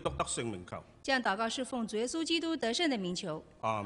督得勝名求。 這樣禱告是奉主耶穌基督得勝的名求。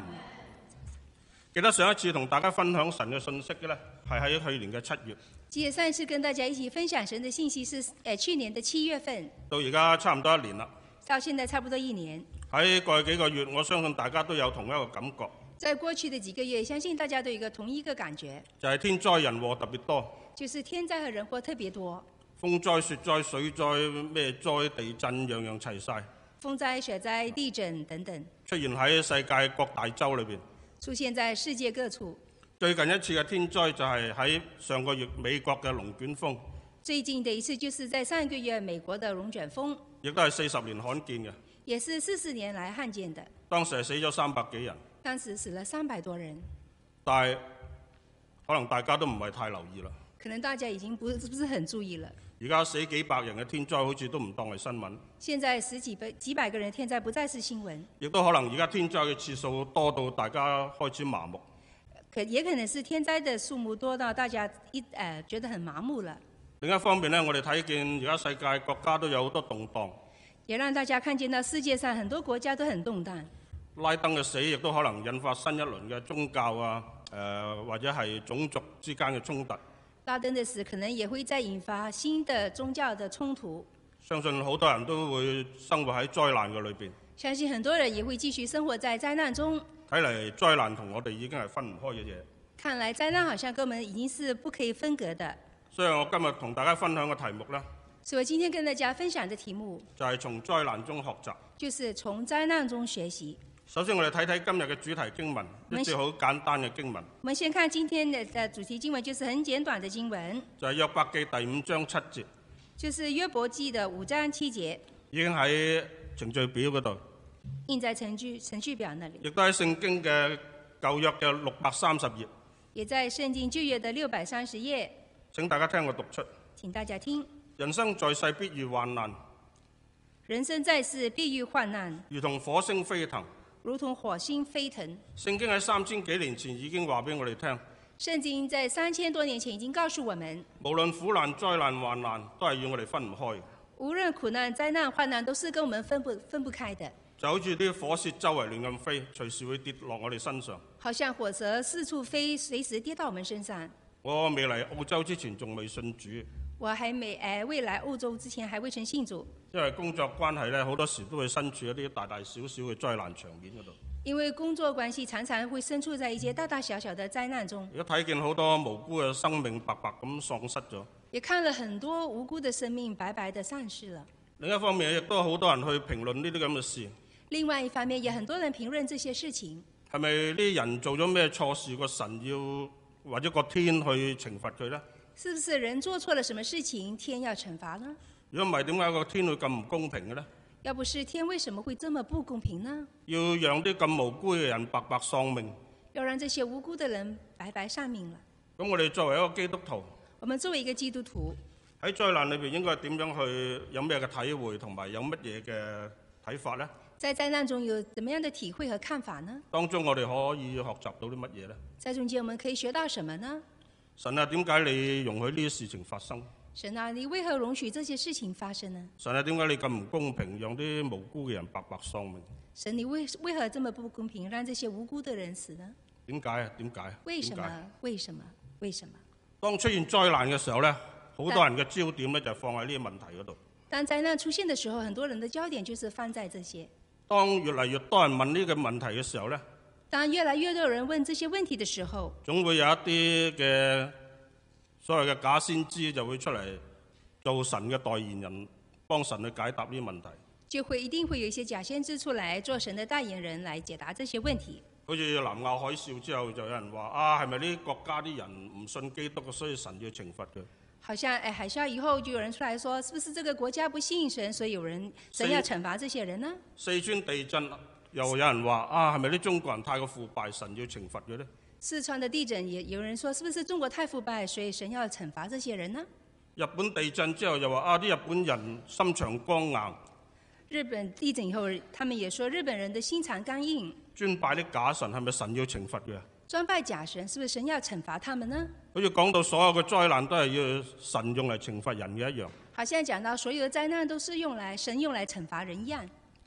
記得上一次同大家分享神嘅信息嘅呢，係喺去年嘅7月。 記得上一次跟大家一起分享神的信息是去年的7月份， 到而家差唔多1年啦。 到現在差不多1年。 喺過去幾個月，我相信大家都有同一個感覺。 在過去的幾個月，相信大家都有同一個感覺， 就係天災人禍特別多。 就是天災和人禍特別多。 風災、雪災、水災、咩災、地震，樣樣齊晒。 風災、雪災、地震等等， 出現喺世界各大洲裏邊。 出現在世界各處。 最近一次嘅天災就係喺上個月美國嘅龍捲風。 最近的一次就是在上個月美國的龍捲風， 亦都係40年罕見嘅。 也是40年來罕見的。 當時係死咗300幾人。 當時死了300多人。 但係可能大家都唔係太留意啦。 可能大家已經不是很注意了。 而家死幾百人嘅天災好似都唔當係新聞。 現在幾百個人天災不再是新聞。 亦都可能而家天災嘅次數多到大家開始麻木。 也可能是天災的數目多到大家覺得很麻木了。 另一方面呢，我哋睇見而家世界國家都有好多動盪， 也讓大家看見到世界上很多國家都很動盪。 拉登嘅死亦都可能引發新一輪嘅宗教啊，或者係種族之間嘅衝突。 拉登的死可能也會再引發新的宗教的衝突。 相信好多人都會生活喺災難嘅裏邊。 相信很多人也會繼續生活在災難中。 睇嚟災難同我哋已經係分唔開嘅嘢。 看來災難好像跟我們已經是不可以分隔的。 所以我今日同大家分享嘅題目呢， 所以我今天跟大家分享的題目就係從災難中學習。 就是從災難中學習。 首先我哋睇睇今日嘅主題經文，一節好簡單嘅經文。 我們先看今天的主題經文，就是很簡短的經文， 就係約伯記第5章7節。 就是約伯記的5章7節。 已經喺程序表嗰度。 印在程序表那裡。 亦都喺聖經嘅舊約嘅630頁。 也在聖經舊約的630頁。 請大家聽我讀出。 請大家聽。 人生在世必遇患難。 人生在世必遇患難。 如同火星飛騰。 如同火星飛騰。 聖經喺3000幾年前已經話俾我哋聽。 聖經在3000多年前已經告訴我們， 無論苦難、災難、患難，都係與我哋分唔開。 無論苦難、災難、患難，都是跟我們分不開的。 就好似啲火舌周圍亂咁飛，隨時會跌落我哋身上。 好像火蛇四處飛，隨時跌到我們身上。 我未嚟澳洲之前仲未信主。 我未來澳洲之前還未曾信主。 因為工作關係咧，好多時都會身處一啲大大小小嘅災難場面嗰度。 因為工作關係，常常會身處在一些大大小小的災難中。 如果睇見好多無辜嘅生命白白咁喪失咗。 也看了很多無辜的生命白白的喪失了。 另一方面，亦都有好多人去評論呢啲咁嘅事。 另外一方面，也很多人評論這些事情。 係咪呢啲人做咗咩錯事，個神要或者個天去懲罰佢呢？ 是不是人做錯了什麼事情，天要懲罰呢？ 如果唔係，點解個天會咁唔公平嘅呢？ 要不是天，為什麼會這麼不公平呢？ 要讓啲咁無辜嘅人白白喪命。 要讓這些無辜的人白白喪命了。 咁我哋作為一個基督徒， 我們作為一個基督徒， 喺災難裏邊應該點樣去有咩嘅體會，同埋有乜嘢嘅睇法呢？ 在災難中有怎麼樣的體會和看法呢？ 當中我哋可以學習到啲乜嘢呢？ 在中間我們可以學到什麼呢？ 神啊，點解你容許呢啲事情發生？ 神啊，你為何容許這些事情發生呢？ 神啊，點解你咁唔公平，讓啲無辜嘅人白白喪命？ 神，你為何這麼不公平，讓這些無辜的人死呢？ 點解啊？點解？ 為什麼？為什麼？為什麼？ 當出現災難嘅時候呢，好多人嘅焦點呢就放喺呢啲問題嗰度。 當災難出現嘅時候，很多人的焦點就是放在這些。 當越嚟越多人問呢個問題嘅時候呢， 當越來越多人問這些問題的時候， 總會有一啲嘅所謂嘅假先知就會出嚟做神嘅代言人，幫神去解答呢啲問題。 一定會有一些假先知出來做神的代言人，來解答這些問題。 好似南亞海嘯之後，就有人話啊，係咪呢啲國家啲人唔信基督，所以神要懲罰佢？ 好像海嘯以後就有人出來說，是不是這個國家不信神，所以神要懲罰這些人呢？ 四川地震又有人話啊，係咪啲中國人太過腐敗，神要懲罰佢呢？ 四川的地震也有人說，是不是中國太腐敗，所以神要懲罰這些人呢？ 日本地震之後又話啊，啲日本人心腸剛硬。 日本地震以後，他們也說日本人的心腸剛硬。 專拜啲假神，係咪神要懲罰佢啊？ 專拜假神，是不是神要懲罰他們呢？ 好似講到所有嘅災難都係要神用嚟懲罰人嘅一樣。 好像講到所有的災難都是神用來懲罰人一樣。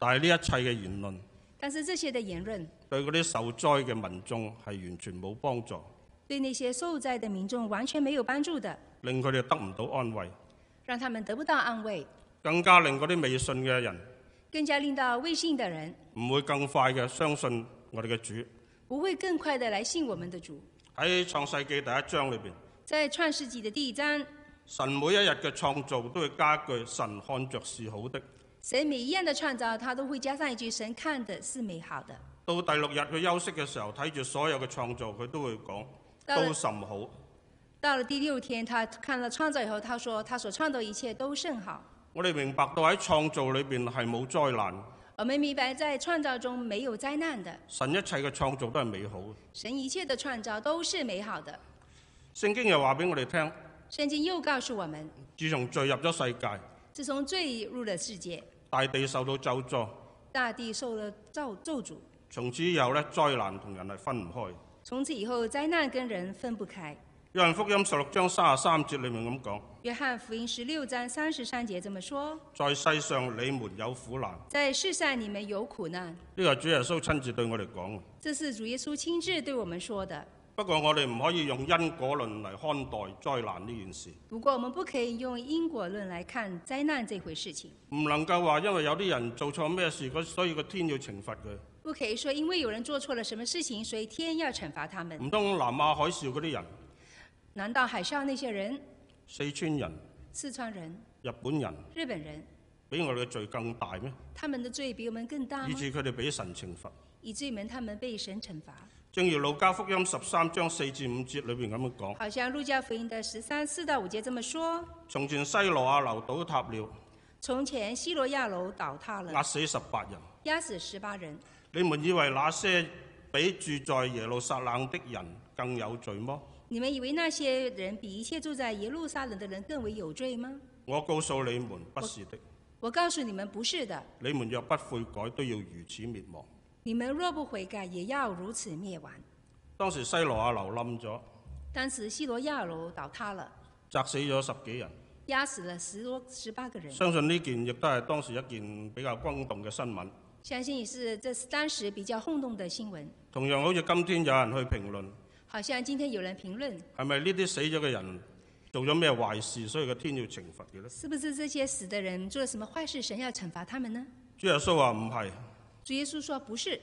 但係呢一切嘅言論但是這些的言論對嗰啲受災嘅民眾係完全冇幫助， 對那些受災的民眾完全沒有幫助的， 令佢哋得唔到安慰， 讓他們得不到安慰， 更加令嗰啲未信嘅人更加令到未信的人唔會更快嘅相信我哋嘅主。 不會更快的來信我們的主。 喺創世記第一章裏邊， 在創世紀的第1章， 神每一日嘅創造都會加句神看着是好的。 神每一樣的創造，他都會加上一句神看的是美好的。 到第6日佢休息嘅時候，睇住所有嘅創造，佢都會講都甚好。 到了第6天，他看了創造以後，他說他所創造一切都甚好。 我哋明白到喺創造裏邊係冇災難。 我們明白在創造中沒有災難的， 神一切嘅創造都係美好嘅。 神一切的創造都是美好的。 聖經又話俾我哋聽， 聖經又告訴我們， 自從罪入咗世界， 自從罪入了世界， 大地受到咒詛， 大地受了咒詛， 從此以後咧，災難同人係分唔開。 從此以後，災難跟人分不開。 約翰福音16章33節裏面咁講， 約翰福音16章33節這麼說： 在世上你們有苦難。 在世上你們有苦難。 呢個係主耶穌親自對我哋講嘅。 這是主耶穌親自對我們說的。 不過我哋唔可以用因果論嚟看待災難呢件事。 不過我們不可以用因果論來看災難這回事情。 唔能夠話因為有啲人做錯咩事，所以個天要懲罰佢。 不可以說因為有人做錯了什麼事情，所以天要懲罰他們。 唔通南亞海嘯嗰啲人？ 難道海嘯那些人？ 四川人、 四川人、 日本人、 日本人， 比我哋嘅罪更大咩？ 他們的罪比我們更大嗎？ 以致佢哋俾神懲罰。 以至於他們被神懲罰。 正如路加福音13章4至5節裏邊咁樣講。 好像路加福音的13、4到5節這麼說： 從前西羅亞樓倒塌了。 從前西羅亞樓倒塌了， 壓死18人。 壓死18人。 你們以為那些比住在耶路撒冷的人更有罪麼？ 你們以為那些人比一切住在耶路撒冷的人更為有罪嗎？ 我告訴你們，不是的。 我告訴你們，不是的。 你們若不悔改，都要如此滅亡。 你們若不悔改，也要如此滅亡。 當時西羅亞樓冧咗， 當時西羅亞樓倒塌了， 砸死咗10幾人， 壓死了18個人。 相信呢件亦都係當時一件比較轟動嘅新聞。 相信也是這是當時比較轟動的新聞。 同樣好似今天有人去評論， 好像今天有人評論， 係咪呢啲死咗嘅人做咗咩壞事，所以個天要懲罰嘅呢？ 是不是這些死的人做了什麼壞事，神要懲罰他們呢？ 主耶穌話唔係。 主耶穌說不是。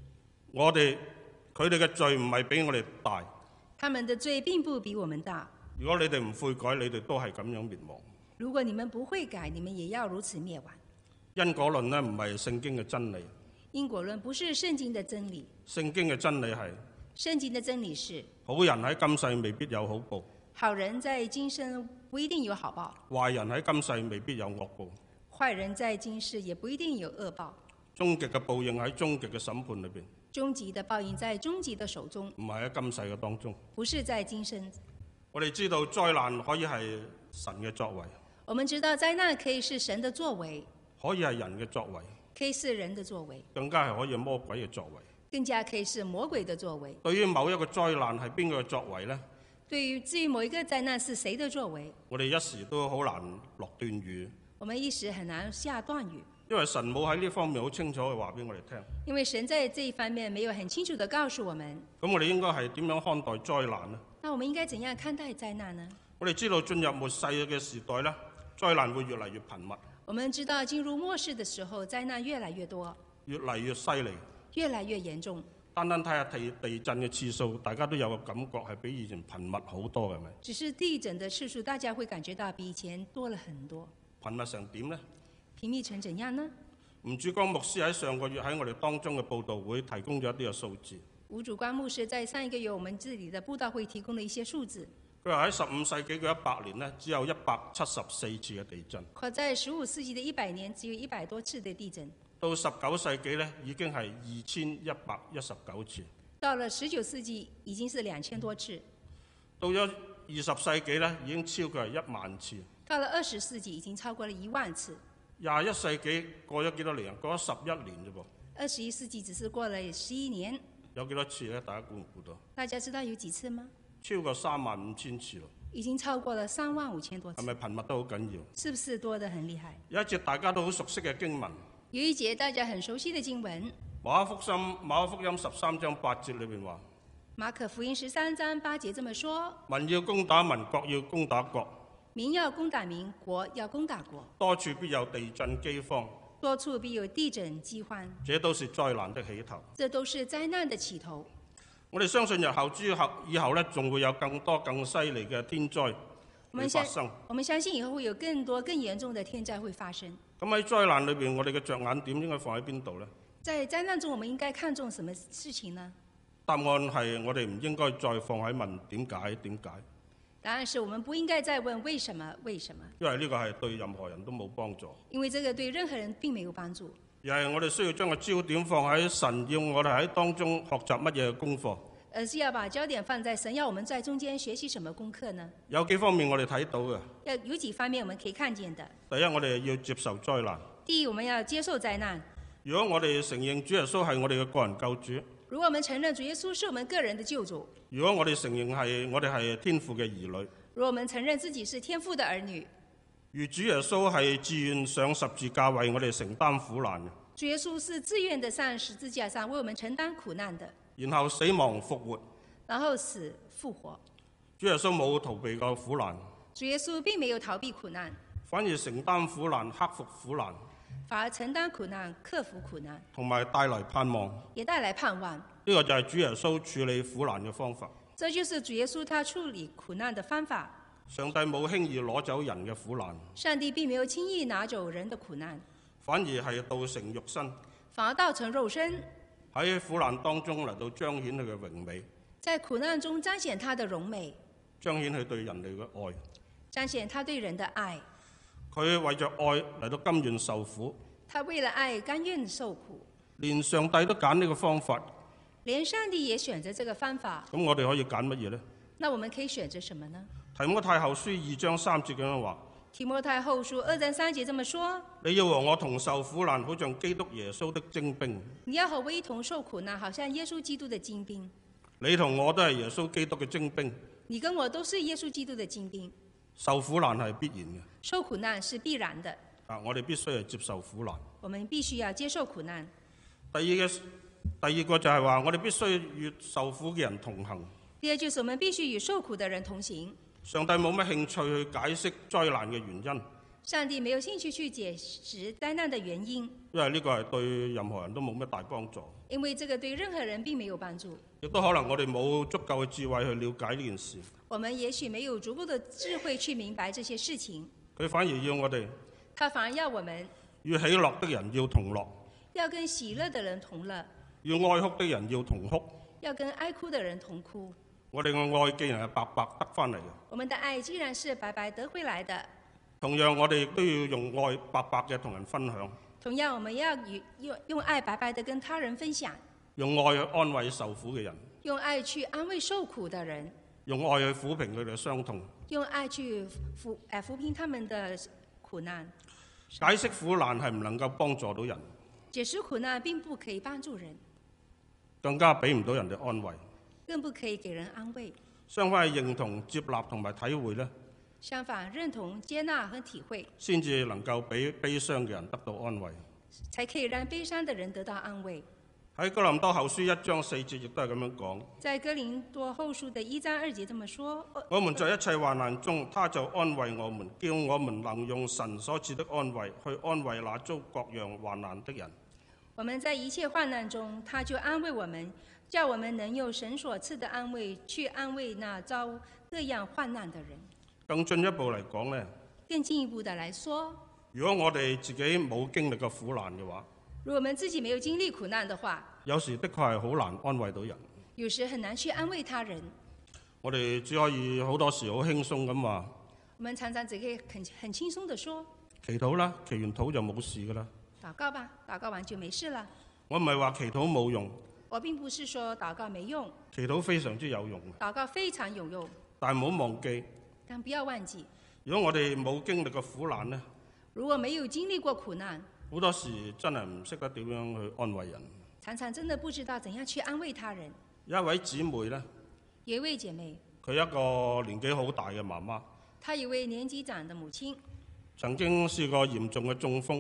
佢哋嘅罪唔係比我哋大。 他們的罪並不比我們大。 如果你哋唔悔改，你哋都係咁樣滅亡。 如果你們不悔改，你們也要如此滅亡。 因果論呢，唔係聖經嘅真理。 因果論不是聖經的真理。 聖經嘅真理係， 聖經的真理是， 好人喺今世未必有好報。 好人在今生不一定有好報。 壞人喺今世未必有惡報。 壞人在今世也不一定有惡報。 終極嘅報應喺終極嘅審判裏邊。 終極的報應在終極的手中， 唔係喺今世嘅當中。 不是在今生。 我哋知道災難可以係神嘅作為。 我們知道災難可以是神的作為， 可以係人嘅作為， 可以是人的作為， 更加係可以係魔鬼嘅作為。 更加可以是魔鬼的作為。 對於某一個災難係邊個嘅作為呢？ 至於某一個災難是誰的作為， 我哋一時都好難落斷語。 我們一時很難下斷語。 因為神冇喺呢方面好清楚嘅話俾我哋聽。 因為神在這一方面沒有很清楚地告訴我們。 咁我哋應該係點樣看待災難呢？ 那我們應該怎樣看待災難呢？ 我哋知道進入末世嘅時代呢，災難會越嚟越頻密。 我們知道進入末世的時候，災難越來越多， 越嚟越犀利， 越來越嚴重。 單單睇下地震嘅次數，大家都有個感覺係比以前頻密好多嘅，係咪？ 只是地震的次數，大家會感覺到比以前多了很多。 頻密成點呢？ 頻密成怎樣呢？ 吳主光牧師喺上個月喺我哋當中嘅報道會提供咗一啲嘅數字。 吳主光牧師在上一個月我們這裡的佈道會提供了一些數字。 佢話喺15世紀嘅100年呢，只有174次嘅地震。 佢在15世紀的100年，只有100多次的地震。 到19世紀呢，已經係2119次。 到了19世紀，已經是2000多次。 到咗20世紀呢，已經超過係1萬次。 到了20世紀，已經超過了1萬次。 21世紀過咗幾多年？過咗11年啫噃。 21世紀只是過了11年。 有幾多次呢？大家估唔估到？ 大家知道有幾次嗎？ 超過35000次咯。 已經超過了35000多次。 係咪頻密都好緊要？ 是不是多得很厲害？ 有一節大家都好熟悉嘅經文。 有一節大家很熟悉的經文， 馬可福音13章8節裏邊話： 馬可福音13章8節這麼說： 民要攻打民，國要攻打國， 民要攻打民，國要攻打國， 多處必有地震饑荒， 多處必有地震饑荒， 這都是災難的起頭。 這都是災難的起頭。 我哋相信日後以後咧，仲會有更多更犀利嘅天災會發生。 我們相信以後會有更多更嚴重的天災會發生。 咁喺災難裏邊，我哋嘅着眼點應該放喺邊度呢？ 在災難中，我們應該看重什麼事情呢？ 答案係我哋唔應該再放喺問點解。 答案是我們不應該再問為什麼， 因為呢個係對任何人都冇幫助。 因為這個對任何人並沒有幫助。 而係我哋需要將個焦點放喺神要我哋喺當中學習乜嘢功課。 而是要把焦點放在神要我們在中間學習什麼功課呢？ 有幾方面我哋睇到嘅。 有幾方面我們可以看見的。 第一，我哋要接受災難。 第一，我們要接受災難。 如果我哋承認主耶穌係我哋嘅個人救主， 如果我們承認主耶穌是我們個人的救主， 如果我哋承認我哋係天父嘅兒女， 如果我們承認自己是天父的兒女， 如主耶穌係自願上十字架為我哋承擔苦難嘅， 主耶穌是自願的上十字架上為我們承擔苦難的， 然後死亡復活， 然後死復活。 主耶穌冇逃避過苦難， 主耶穌並沒有逃避苦難， 反而承擔苦難、克服苦難， 反而承擔苦難、克服苦難， 同埋帶來盼望。 也帶來盼望。 呢個就係主耶穌處理苦難嘅方法。 這就是主耶穌他處理苦難的方法。 上帝冇輕易攞走人嘅苦難， 上帝並沒有輕易拿走人的苦難， 反而係道成肉身， 反而道成肉身， 喺苦難當中嚟到彰顯佢嘅榮美， 在苦難中彰顯他的榮美， 彰顯佢對人類嘅愛， 彰顯他對人的愛。 佢為着愛嚟到甘願受苦， 他為了愛甘願受苦， 連上帝都揀呢個方法， 連上帝也選擇這個方法。 咁我哋可以揀乜嘢呢？ 那我們可以選擇什麼呢？ 提摩太後書2章3節咁樣話： 提摩太後書2章3節這麼說： 你要和我同受苦難，好像基督耶穌的精兵。 你要和我一同受苦難，好像耶穌基督的精兵。 你同我都係耶穌基督嘅精兵。 你跟我都是耶穌基督的精兵。 受苦難係必然嘅。 受苦難是必然的。 我哋必須係接受苦難。 我們必須要接受苦難。 第二個就係話，我哋必須與受苦嘅人同行。 第二就是我們必須與受苦的人同行。 上帝冇乜興趣去解釋災難嘅原因。 上帝沒有興趣去解釋災難的原因， 因為呢個係對任何人都冇乜大幫助。 因為這個對任何人並沒有幫助。 亦都可能我哋冇足夠嘅智慧去了解呢件事。 我們也許沒有足夠的智慧去明白這些事情。 佢反而要我哋， 他反而要我們與喜樂的人要同樂， 要跟喜樂的人同樂， 與哀哭的人要同哭， 要跟哀哭的人同哭。 我哋嘅愛既然係白白得翻嚟嘅， 我們的愛既然是白白得回來的， 同樣我哋亦都要用愛白白嘅同人分享。 同樣我們要用愛白白的跟他人分享， 用愛去安慰受苦嘅人， 用愛去安慰受苦的人， 用愛去撫平佢哋嘅傷痛， 用愛去撫平他們的苦難。 解釋苦難係唔能夠幫助到人， 解釋苦難並不可以幫助人， 更加俾唔到人哋安慰， 更不可以給人安慰。 相反係認同、接納同埋體會呢， 相反，認同、接納和體會， 先至能夠俾悲傷嘅人得到安慰， 才可以讓悲傷的人得到安慰。 喺哥林多後書1章4節亦都係咁樣講。 在哥林多後書的1章2節這麼說： 我們在一切患難中，他就安慰我們，叫我們能用神所賜的安慰去安慰那遭各樣患難的人。 我們在一切患難中，他就安慰我們，叫我們能用神所賜的安慰去安慰那遭各樣患難的人。 更進一步嚟講呢， 更進一步的來說， 如果我哋自己冇經歷過苦難嘅話， 如果我們自己沒有經歷苦難的話， 有時的確係好難安慰到人。 有時很難去安慰他人。 我哋只可以好多時好輕鬆咁話， 我們常常只可以很輕鬆地說， 祈禱啦，祈完禱就冇事噶啦。 禱告吧，禱告完就沒事了。 我唔係話祈禱冇用， 我並不是說禱告沒用， 祈禱非常之有用。 禱告非常有用， 但唔好忘記， 但不要忘記， 如果我哋冇經歷過苦難呢， 如果沒有經歷過苦難， 好多時真係唔識得點樣去安慰人。 常常真的不知道怎樣去安慰他人。 有一位姊妹呢， 有一位姐妹， 佢一個年紀好大嘅媽媽， 她有位年紀長的母親， 曾經試過嚴重嘅中風，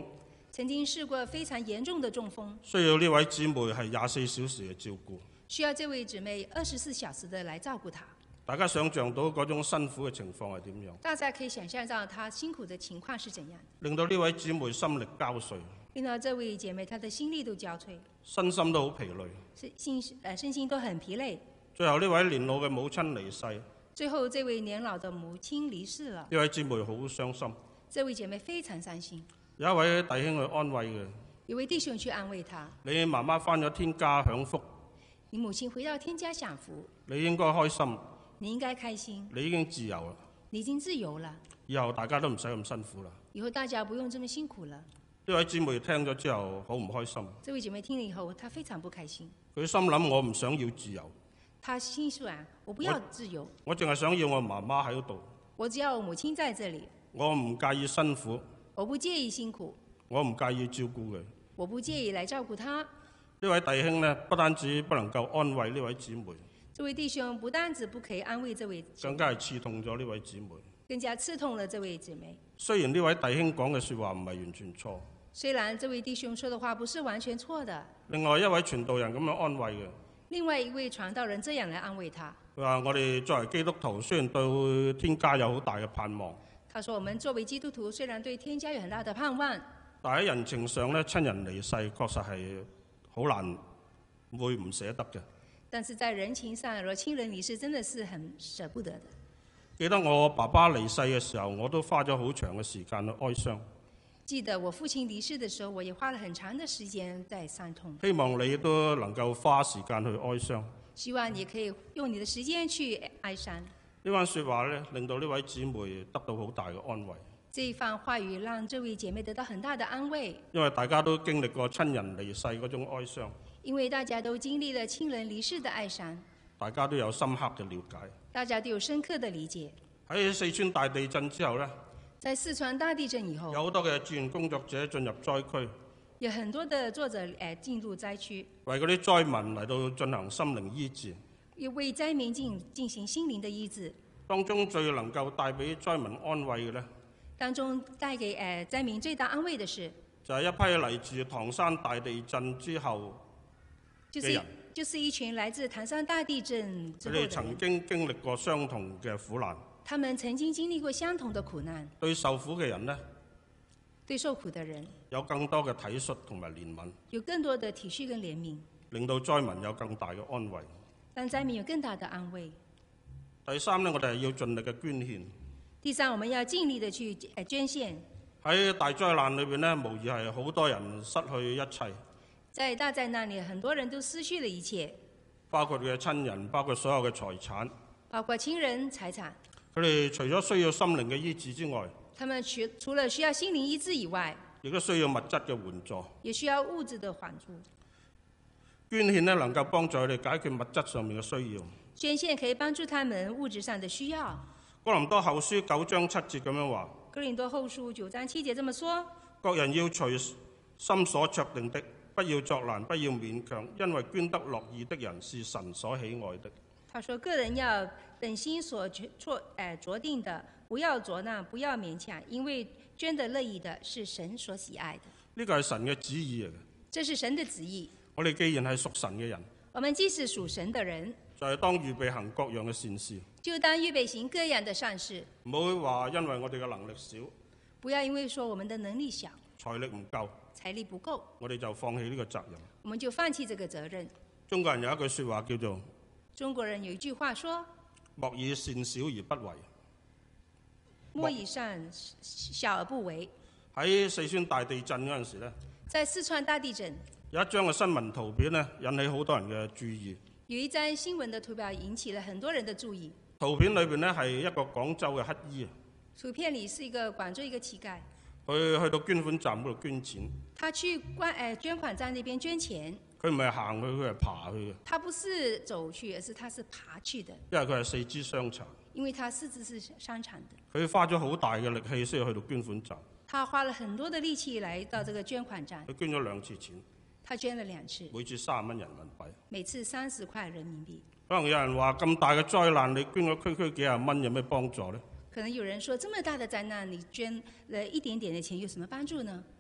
曾經試過非常嚴重的中風， 需要呢位姊妹係24小時嘅照顧。 需要這位姊妹24小時的來照顧她。 大家想象到嗰種辛苦嘅情況係點樣？ 大家可以想象到她辛苦的情況是怎樣， 令到呢位姊妹心力交瘁， 令到這位姐妹她的心力都交瘁， 身心都好疲累。 身心都很疲累。 最後呢位年老嘅母親離世， 最後這位年老的母親離世了， 呢位姊妹好傷心。 這位姐妹非常傷心。 有一位弟兄去安慰嘅， 有位弟兄去安慰她： 你媽媽返咗天家享福， 你母親回到天家享福， 你應該開心， 你應該開心， 你已經自由啦， 你已經自由了， 以後大家都唔使咁辛苦啦。 以後大家不用這麼辛苦了。 呢位姊妹聽咗之後好唔開心， 這位姐妹聽了以後，她非常不開心。 佢心諗我唔想要自由， 她心說我不要自由， 我淨係想要我媽媽喺度， 我只要我母親在這裡， 我唔介意辛苦， 我不介意辛苦， 我唔介意照顧佢。 我不介意來照顧她。 呢位弟兄呢，不單止不能夠安慰呢位姊妹， 這位弟兄不單止不可以安慰這位姊妹， 更加係刺痛咗呢位姊妹。 更加刺痛了這位姊妹。 雖然呢位弟兄講嘅説話唔係完全錯， 雖然這位弟兄說的話不是完全錯的， 另外一位傳道人咁樣安慰嘅， 另外一位傳道人這樣來安慰他。 佢話：我哋作為基督徒，雖然對天家有好大嘅盼望， 他說：我們作為基督徒，雖然對天家有很大的盼望， 但喺人情上呢，親人離世確實係好難會唔捨得嘅。 但是在人情上，若親人離世，真的是很捨不得的。 記得我爸爸離世嘅時候，我都花咗好長嘅時間去哀傷。 記得我父親離世的時候，我也花了很長的時間在傷痛。 希望你都能夠花時間去哀傷。 希望你可以用你的時間去哀傷。 呢番説話呢，令到呢位姊妹得到好大嘅安慰。 這一番話語讓這位姐妹得到很大的安慰。 因為大家都經歷過親人離世嗰種哀傷。 因為大家都經歷了親人離世的哀傷。 大家都有深刻嘅了解。 大家都有深刻的理解。 喺四川大地震之後呢， 在四川大地震以後， 有好多嘅志願工作者進入災區， 有很多的作者進入災區， 為嗰啲災民嚟到進行心靈醫治。 要為災民進行心靈的醫治。 當中最能夠帶俾災民安慰嘅呢， 當中帶給災民最大安慰的是， 就係一批嚟自唐山大地震之後嘅人。 就是一群來自唐山大地震之後的人。 佢哋曾經經歷過相同嘅苦難。 他們曾經經歷過相同的苦難。 對受苦嘅人呢， 對受苦的人有更多嘅體恤同埋憐憫， 有更多的體恤跟憐憫， 令到災民有更大嘅安慰。 讓災民有更大的安慰。 第三呢，我哋係要盡力嘅捐獻。 第三，我們要盡力的去捐獻。 喺大災難裏邊呢，無疑係好多人失去一切。 在大災難裏，很多人都失去了一切， 包括佢嘅親人，包括所有嘅財產， 包括親人財產。 佢哋除咗需要心靈嘅醫治之外， 他們除了需要心靈醫治以外， 亦都需要物質嘅援助。 也需要物質的援助。 捐獻呢，能夠幫助佢哋解決物質上面嘅需要。 捐獻可以幫助他們物質上的需要。 哥林多後書9章7節咁樣話。 哥林多後書9章7節這麼說： 各人要隨心所酌定的，不要作難，不要勉強，因為捐得樂意的人是神所喜愛的。 他說：個人要等心所酌定的，不要作難，不要勉強，因為捐得樂意的是神所喜愛的。 呢個係神嘅旨意嚟嘅。 這是神的旨意。 我哋既然係屬神嘅人， 我們既是屬神的人， 就係當預備行各樣嘅善事。 就當預備行各樣的善事。 唔好話因為我哋嘅能力少， 不要因為說我們的能力小， 財力唔夠， 財力不夠， 我哋就放棄呢個責任。 我們就放棄這個責任。 中國人有一句説話叫做： 中國人有一句話說： 莫以善小而不為。 莫以善小而不為。 喺四川大地震嗰陣時呢， 在四川大地震有一張嘅新聞圖片呢，引起好多人嘅注意。 有一張新聞的圖表引起了很多人的注意。 圖片裏邊呢，係一個廣州嘅乞衣。 圖片裡是一個廣州一個乞丐。 佢去到捐款站嗰度捐錢。 他去捐款站那邊捐錢。 佢唔係行去，佢係爬去嘅。 他不是走去，而是他是爬去的。 因為佢係四肢傷殘。 因為他四肢是傷殘的。 佢花咗好大嘅力氣先去到捐款站。 他花了很多的力氣來到這個捐款站。 佢捐咗2次錢。 他捐了2次。 每次30蚊人民幣。每次30塊人民幣。 可能有人話咁大嘅災難，你捐咗區幾廿蚊有咩幫助呢？ 可能有人說，這麼大的災難，你捐了一點點的錢有什麼幫助呢？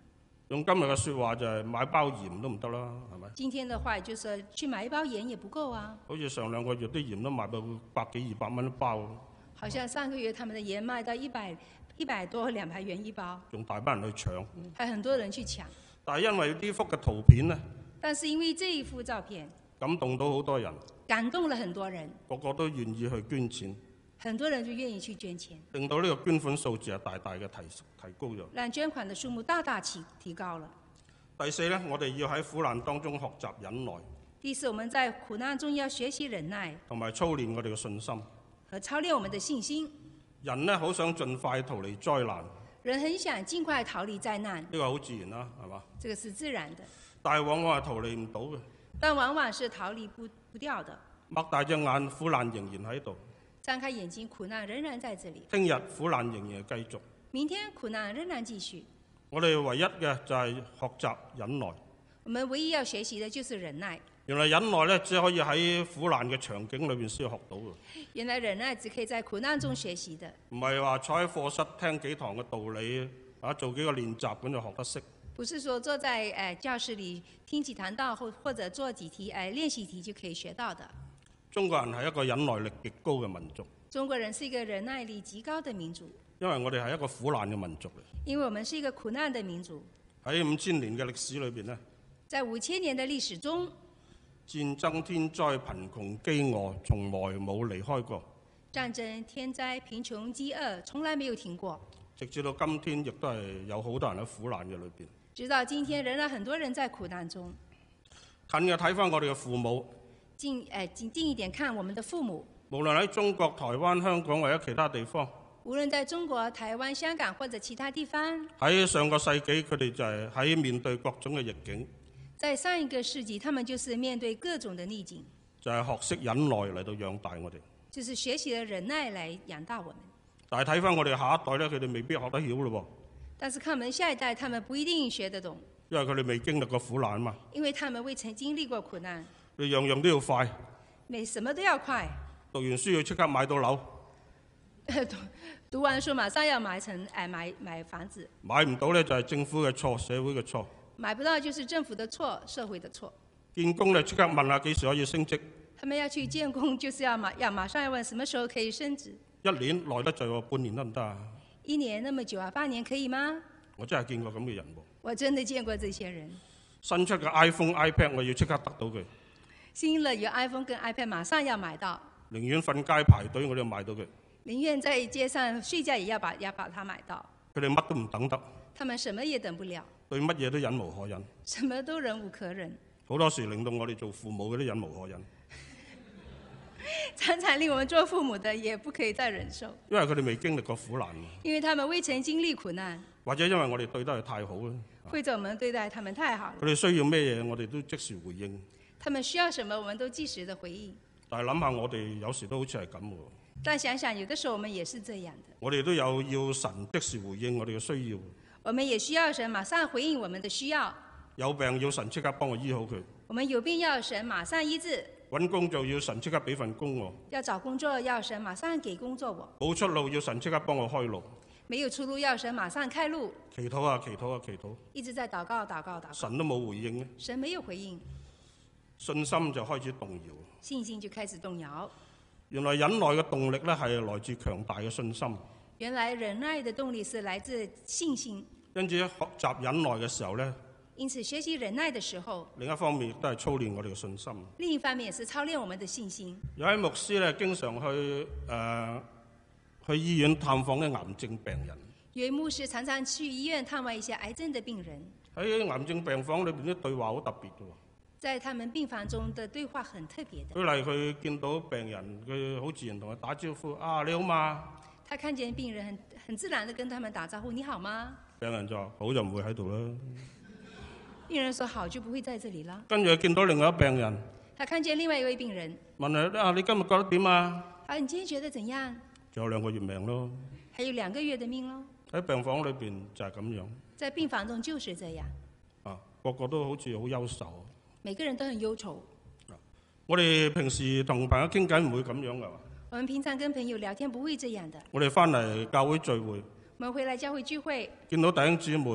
用今日嘅説話就係買包鹽都唔得啦，係咪？ 今天的話就是去買一包鹽也不夠啊。 好似上2個月啲鹽都賣到100幾200蚊一包， 好像上個月他們的鹽賣到100多200元一包， 仲大班人去搶。 還很多人去搶。 但係因為呢幅嘅圖片呢， 但是因為這一幅照片感動到好多人， 感動了很多人， 個個都願意去捐錢， 很多人就願意去捐錢， 令到呢個捐款數字係大大嘅提高咗。 讓捐款的數目大大提高了。 第4呢，我哋要喺苦難當中學習忍耐， 第4，我們在苦難中要學習忍耐， 同埋操練我哋嘅信心。 和操練我們的信心。 人呢，好想盡快逃離災難， 人很想盡快逃離災難， 呢個好自然啦，係嘛？ 這個是自然的， 但係往往係逃離唔到嘅。 但往往是逃離不掉的。 擘大隻眼，苦難仍然喺度； 張開眼睛，苦難仍然在這裡。 聽日苦難仍然繼續。 明天苦難仍然繼續。 我哋唯一嘅就係學習忍耐。 我們唯一要學習的就是忍耐。 原來忍耐呢，只可以喺苦難嘅場景裏邊先學到嘅。 原來忍耐只可以在苦難中學習的。 唔係話坐喺課室聽幾堂嘅道理啊，做幾個練習咁就學得識。 不是說坐在教室裡聽幾堂道或者做幾題練習題就可以學到的。 中國人係一個忍耐力極高嘅民族。 中國人是一個忍耐力極高的民族。 因為我哋係一個苦難嘅民族嚟。 因為我們是一個苦難的民族。 喺5000年嘅歷史裏邊呢， 在5000年的歷史中， 戰爭、天災、貧窮、飢餓從來冇離開過。 戰爭、天災、貧窮、飢餓從來沒有停過。 直至到今天，亦都係有好多人喺苦難嘅裏邊。 直到今天，仍然很多人在苦難中。 近嘅睇翻我哋嘅父母， 近一點看我們的父母。 無論喺中國、台灣、香港或者其他地方， 無論在中國、台灣、香港或者其他地方， 喺上個世紀佢哋就係喺面對各種嘅逆境。 在上一個世紀，他們就是面對各種的逆境， 就係學識忍耐嚟到養大我哋。 就是學習了忍耐來養大我們。 但係睇翻我哋下一代咧，佢哋未必學得曉咯。 但是看我們下一代，他們不一定學得懂， 因為佢哋未經歷過苦難嘛。 因為他們未曾經歷過苦難。 你樣樣都要快， 什麼都要快。 讀完書要即刻買到樓， 讀完書馬上要買房子。 買唔到咧就係政府嘅錯，社會嘅錯。 買不到就是政府的錯，社會的錯。 見工咧即刻問下幾時可以升職。 他們要去見工，就是要馬上要問什麼時候可以升職。 1年耐得滯喎，半年得唔得啊 ？1年那麼久啊，8年可以嗎？ 我真係見過咁嘅人喎。 我真的見過這些人。 新出嘅 iPhone、iPad 我要即刻得到佢。 新了有 iPhone 跟 iPad 馬上要買到。 寧願瞓街排隊我都要買到佢。 寧願在街上睡覺也要把它買到。 佢哋乜都唔等得。 他們什麼也等不了。 對乜嘢都忍無可忍。 什麼都忍無可忍。 好多時令到我哋做父母嘅都忍無可忍。 常常令我們做父母的也不可以再忍受。 因為佢哋未經歷過苦難。 因為他們未曾經歷苦難。 或者因為我哋對得佢太好啦。 或者我們對待他們太好了。 佢哋需要咩嘢，我哋都即時回應。 他們需要什麼，我們都即時的回應。 但係諗下，我哋有時都好似係咁喎。 但想想，有的時候我們也是這樣的。 我哋都有要神即時回應我哋嘅需要。 我們也需要神馬上回應我們的需要。 有病要神即刻幫我醫好佢。 我們有病要神馬上醫治。 揾工作要神即刻俾份工我。 要找工作要神馬上給工作我。 冇出路要神即刻幫我開路。 沒有出路要神馬上開路。 祈禱啊祈禱啊祈禱。 一直在禱告禱告禱告。 神都冇回應嘅。 神沒有回應。 信心就開始動搖。 信心就開始動搖。 原來忍耐嘅動力咧係來自強大嘅信心。 原來忍耐嘅動力是來自信心。 因此學習忍耐嘅時候咧。 因此學習忍耐的時候， 另一方面亦都係操練我哋嘅信心。 另一方面也是操練我們的信心。 有位牧師咧，經常去醫院探訪啲癌症病人。 有位牧師常常去醫院探望一些癌症的病人。 喺癌症病房裏邊啲對話好特別嘅喎。 在他們病房中的對話很特別的。 舉例佢見到病人，佢好自然同佢打招呼：啊，你好嘛？ 他看見病人很自然地跟他們打招呼：你好嗎？ 病人就話：好就唔會喺度啦。 病人說好就不會在這裡了。 跟住見到另外一病人， 他看見另外一位病人， 問佢：啊，你今日覺得點啊？ 你今天覺得怎樣？ 仲有2個月命咯。 還有2個月的命咯。 喺病房裏邊就係咁樣。 在病房中就是這樣。 個個都好似好憂愁。 每個人都很憂愁。 我哋平時同朋友傾偈唔會咁樣㗎嘛。 我們平常跟朋友聊天不會這樣的。 我哋翻嚟教會聚會， 我們回來教會聚會， 見到弟兄姊妹，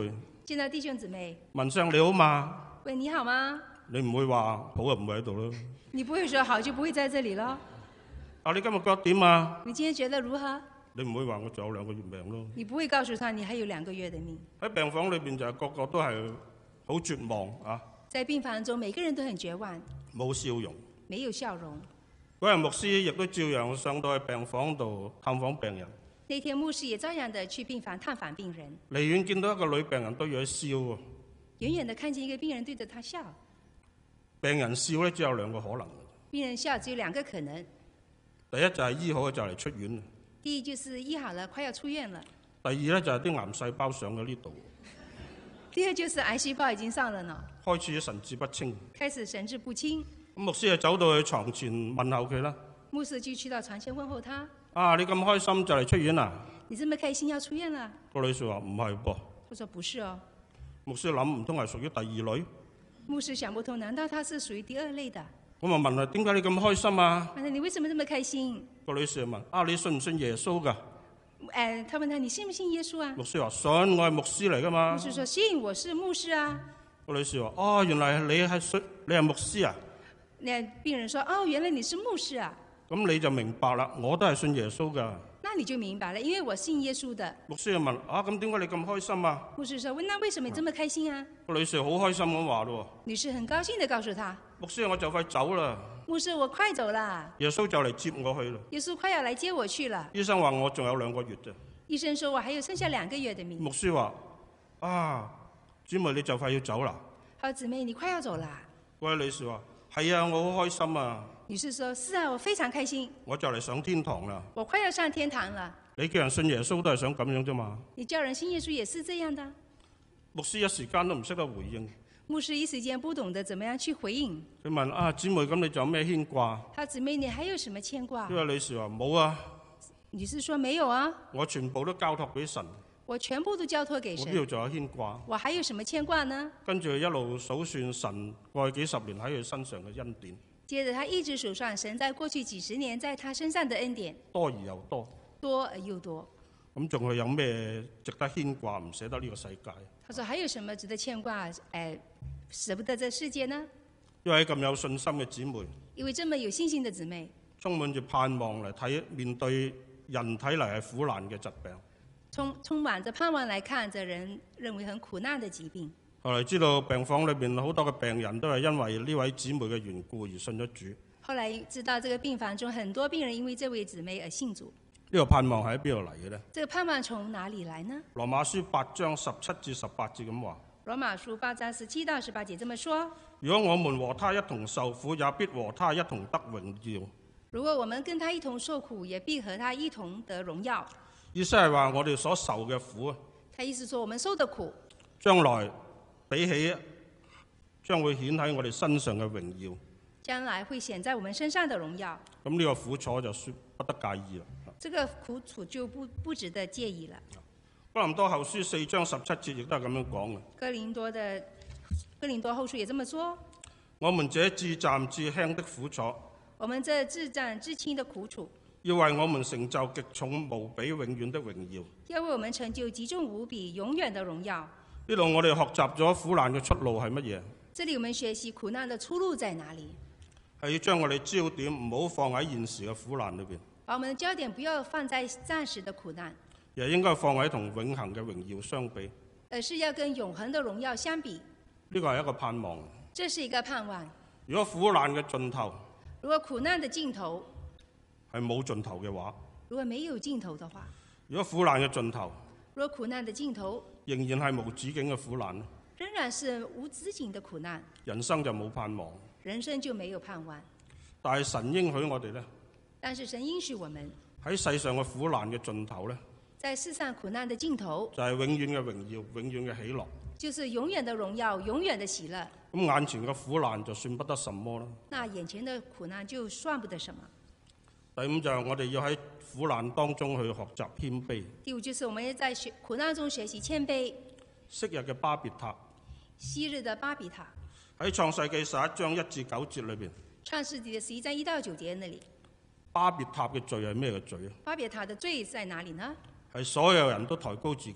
見到弟兄姊妹， 問聲你好嘛？ 喂，你好嗎？ 你唔會話好就唔會喺度咯。 你不會說好就不會在這裡咯。 你今日覺得點啊？ 你今天覺得如何？ 你唔會話我仲有2個月命咯。 你不會告訴他你還有2個月的命。 喺病房裏邊就係個個都係好絕望啊！ 在病房中，每個人都很絕望， 冇笑容。 沒有笑容。 嗰日牧師亦都照樣上到去病房度探訪病人。 那天牧師也照樣的去病房探訪病人。 離遠見到一個女病人對住佢笑喎。 遠遠的看見一個病人對着他笑。 病人笑咧，只有2個可能。 病人笑只有2個可能。 第一就係醫好就嚟出院。 第一就是醫好了，快要出院了。 第二咧就係啲癌細胞上咗呢度。 第二就是癌細胞已經上了呢。 開始神志不清。 開始神志不清。 咁牧師就走到去床前問候佢啦。 牧師就去到床前問候他。 你咁開心就嚟出院啦？ 你這麼開心要出院啦？ 個女士話唔係噃。 佢說不是哦。 牧師諗唔通係屬於第2類。 牧師想不通，難道他是屬於第2類的？ 咁我問佢點解你咁開心啊？ 問他你為什麼這麼開心？ 個女士就問你信唔信耶穌㗎？ 他問他你信唔信耶穌啊？ 牧師話信，我係牧師嚟㗎嘛。 牧師說信，我是牧師啊。 個女士話原來你係牧師啊？ 那病人說原來你是牧師啊。 咁你就明白啦，我都係信耶穌㗎。 那你就明白了，因為我信耶穌的。 牧師就問咁點解你咁開心啊？ 牧師說那為什麼你這麼開心啊？ 個女士好開心咁話咯。 女士很高興地告訴他： 牧師，我就快走啦。 牧師，我快走啦。 耶穌就嚟接我去啦。 耶穌快要來接我去了。 醫生話我仲有2個月啫。 醫生說我還有剩下2個月的命。 牧師話姊妹你就快要走啦。 好，姊妹你快要走啦。 嗰位女士話係啊，我好開心啊。 女士說是啊，我非常開心。 我就嚟上天堂啦。 我快要上天堂了。 你叫人信耶穌都係想咁樣啫嘛。 你叫人信耶穌也是這樣的。 牧師一時間都唔識得回應。 牧師一時間不懂得怎麼樣去回應。 佢問姊妹，咁你仲有咩牽掛？ 他姊妹，你還有什麼牽掛？ 呢位女士話冇啊。 女士說沒有啊。我全部都交託俾神。 我全部都交託給神。 我邊度仲有牽掛？ 我還有什麼牽掛呢？ 跟住佢一路數算神過去幾十年喺佢身上嘅恩典。 接着他一直數算神在過去幾十年在他身上的恩典。 多而又多。 多而又多。 咁仲係有咩值得牽掛唔捨得呢個世界？ 他說還有什麼值得牽掛捨不得這世界呢？ 一位咁有信心嘅姊妹。 一位這麼有信心的姊妹。 充滿住盼望嚟面對人睇嚟係苦難嘅疾病。 充滿着盼望來看着人認為很苦難的疾病。 後來知道病房裏邊好多嘅病人都係因為呢位姊妹嘅緣故而信咗主。 後來知道這個病房中很多病人因為這位姊妹而信主。 呢個盼望係喺邊度嚟嘅呢？ 這個盼望從哪裡來呢？ 羅馬書8章17至18節咁話。 羅馬書8章17到18節這麼說： 如果我們和他一同受苦，也必和他一同得榮耀。 如果我們跟他一同受苦，也必和他一同得榮耀。 意思係話我哋所受嘅苦啊。 他意思說我們受的苦， 將來比起將會顯喺我哋身上嘅榮耀。 將來會顯在我們身上的榮耀。 咁呢個苦楚就不得介意啦。 這個苦楚就不值得介意了。 哥林多後書4章17節亦都係咁樣講嘅。 哥林多後書也這麼說。 我們這至暫至輕的苦楚， 我們這至暫至輕的苦楚， 要為我們成就極重無比永遠的榮耀。 要為我們成就極重無比永遠的榮耀。 呢度我哋學習咗苦難嘅出路係乜嘢？ 這裡我們學習苦難的出路在哪裡？ 係要將我哋焦點唔好放喺現時嘅苦難裏邊。 把我們的焦點不要放在暫時的苦難， 而應該放喺同永恆嘅榮耀相比。 而是要跟永恆的榮耀相比。 呢個係一個盼望。 這是一個盼望。 如果苦難嘅盡頭， 如果苦難的盡頭係冇盡頭嘅話， 如果沒有盡頭的話， 如果苦難嘅盡頭， 如果苦難的盡頭仍然係無止境嘅苦難， 仍然是無止境的苦難， 人生就冇盼望。 人生就沒有盼望。 但係神應許我哋呢， 但是神應許我們喺世上嘅苦難嘅盡頭呢， 在世上苦難的盡頭就係永遠嘅榮耀，永遠嘅喜樂， 就是永遠的榮耀，永遠的喜樂。 咁眼前嘅苦難就算不得什麼啦。 那眼前的苦難就算不得什麼。 第5就係我哋要喺苦難當中去學習謙卑。 第5就是我們要在苦難中學習謙卑。 昔日嘅巴別塔， 昔日的巴比塔， 喺創世記11章1至9節裏邊。 創世記的11章1到9節那裡， 巴別塔嘅罪係咩嘅罪啊？ 巴別塔的罪在哪裡呢？ 係所有人都抬高自己，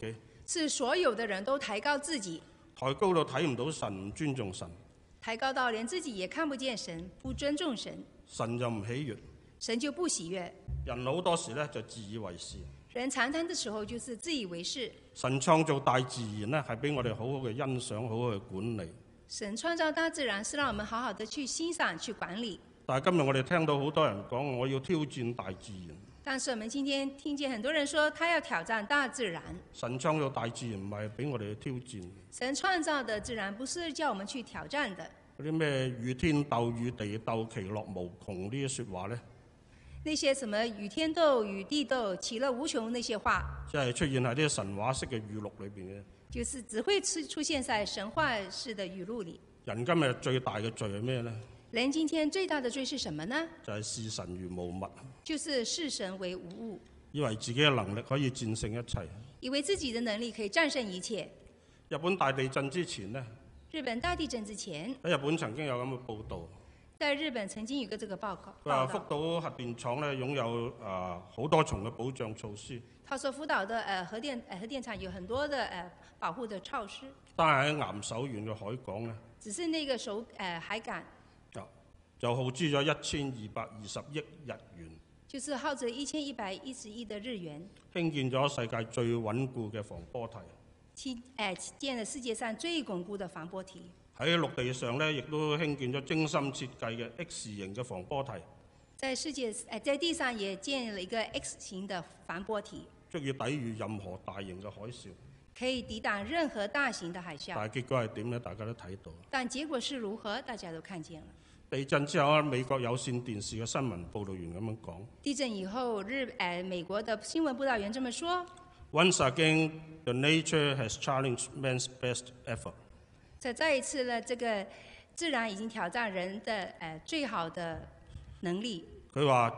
是所有的人都抬高自己， 抬高到睇唔到神，唔尊重神， 抬高到連自己也看不見神，不尊重神， 神就唔喜悅。 神就不喜悅。 人好多時咧就自以為是。 人常常的時候就是自以為是。 神創造大自然咧，係俾我哋好好嘅欣賞，好好嘅管理。 神創造大自然是讓我們好好的去欣賞、去管理。 但係今日我哋聽到好多人講，我要挑戰大自然。 但是我們今天聽見很多人說，他要挑戰大自然。 神創造大自然唔係俾我哋去挑戰。 神創造的自然不是叫我們去挑戰的。 嗰啲咩與天鬥、與地鬥，其樂無窮呢啲説話呢， 那些什麼與天鬥、與地鬥，其樂無窮那些話， 即係出現喺啲神話式嘅語錄裏邊嘅。 就是只會出現在神話式的語錄裡。 人今日最大嘅罪係咩呢？ 人今天最大的罪是什麼呢？ 就係視神如無物， 就是視神為無物， 以為自己嘅能力可以戰勝一切。 以為自己的能力可以戰勝一切。 日本大地震之前呢， 日本大地震之前， 喺日本曾經有咁嘅報導。 在日本曾經有個這個報告。 佢話福島核電廠咧擁有好多重嘅保障措施。 他說福島的核電廠有很多的保護的措施。 但係喺岩手縣嘅海港咧， 只是那個海港就耗資咗1220億日元， 就是耗資1110億的日元， 興建咗世界最穩固嘅防波堤。 建了世界上最鞏固的防波堤。 喺陸地上咧，亦都興建咗精心設計嘅 X 型嘅防波堤。 在地上也建了一個 X 型的防波堤， 足以抵禦任何大型嘅海嘯。 可以抵擋任何大型的海嘯。 但係結果係點呢？大家都睇到。 但結果是如何？大家都看見了。 地震之後，美國有線電視嘅新聞報導員咁樣講。 地震以後，美國的新聞報導員這麼說。 Once again, the nature has challenged man's best effort. 再一次呢，這個自然已經挑戰人的最好的能力。 佢話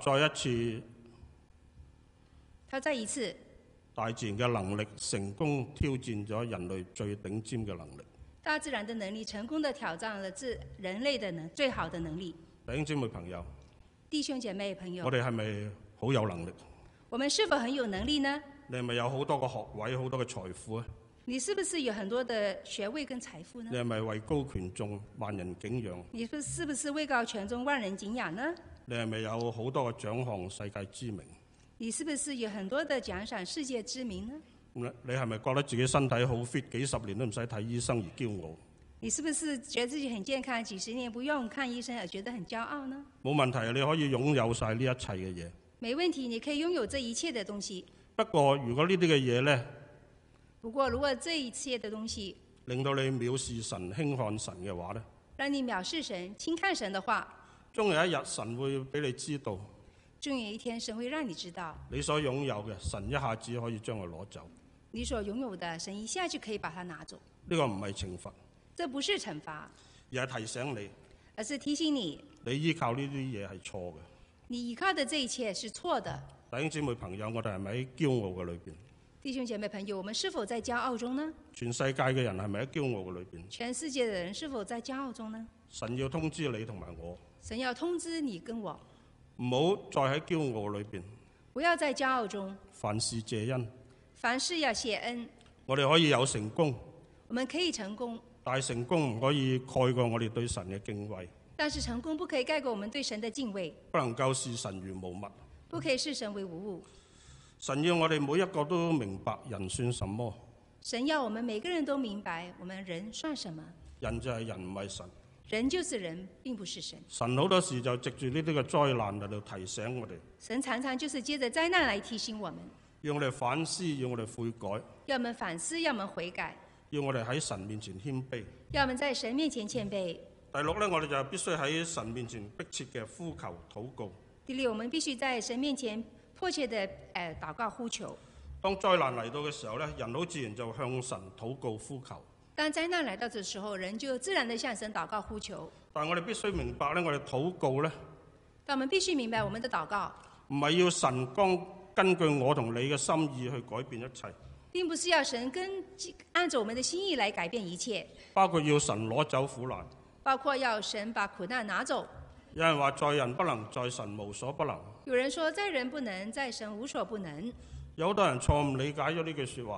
再一次，大自然嘅能力成功挑戰咗人類最頂尖嘅能力。 大自然的能力成功地挑戰了人類的最好的能力。 弟兄姊妹朋友， 弟兄姐妹朋友， 我哋係咪好有能力？ 我們是否很有能力呢？ 你係咪有好多個學位、好多嘅財富啊？ 你是不是有很多的學位跟財富呢？ 你係咪位高權重、萬人景仰？ 你是不是位高權重、萬人景仰呢？ 你係咪有好多嘅獎項、世界知名？ 你是不是有很多的獎賞、世界知名呢？ 你係咪覺得自己身體好 fit，幾十年都唔使睇醫生而驕傲？ 你是不是覺得自己很健康，幾十年不用看醫生而覺得很驕傲呢？ 冇問題，你可以擁有晒呢一切嘅嘢。 沒問題，你可以擁有這一切的東西。 不過，如果呢啲嘅嘢呢， 如果這一切的東西令到你藐視神、輕看神嘅話呢， 讓你藐視神、輕看神的話， 終有一日神會俾你知道。 終有一天神會讓你知道， 你所擁有嘅神一下子可以將佢攞走。 你所擁有的神一下就可以把它拿走。 呢個唔係懲罰， 這不是懲罰， 而係提醒你， 而是提醒你， 你依靠呢啲嘢係錯嘅。 你依靠的這一切是錯的。 弟兄姊妹朋友，我哋係咪喺驕傲嘅裏邊？ 弟兄姐妹朋友，我們是否在驕傲中呢？ 全世界嘅人係咪喺驕傲嘅裏邊？ 全世界的人是否在驕傲中呢？ 神要通知你同埋我， 神要通知你跟我， 唔好再喺驕傲裏邊。 不要在驕傲中。 凡事謝恩， 凡事要謝恩。 我哋可以有成功， 我們可以成功， 但係成功唔可以蓋過我哋對神嘅敬畏。 但是成功不可以蓋過我們對神的敬畏， 不能夠視神如無物， 不可以視神為無物。 神要我哋每一個都明白人算什麼。 神要我們每個人都明白我們人算什麼。 人就係人，唔係神。 人就是人，並不是神。 神好多時就藉住呢啲嘅災難嚟到提醒我哋。 神常常就是借着災難來提醒我們， 要我哋反思，要我哋悔改， 要我們反思，要我們悔改， 要我哋喺神面前謙卑。 要我們在神面前謙卑。 第六呢，我哋就必須喺神面前迫切嘅呼求禱告。 第六，我們必須在神面前迫切的禱告呼求。 當災難嚟到嘅時候呢，人好自然就向神禱告呼求。 當災難來到的時候，人就自然地向神禱告呼求。 但我哋必須明白呢，我哋禱告呢， 但我們必須明白，我們的禱告唔係要神根據我同你嘅心意去改變一切， 並不是要神按照我們的心意來改變一切， 包括要神攞走苦難， 包括要神把苦難拿走。 有人話在人不能，在神無所不能。 有人說在人不能，在神無所不能。 有好多人錯誤理解咗呢句說話。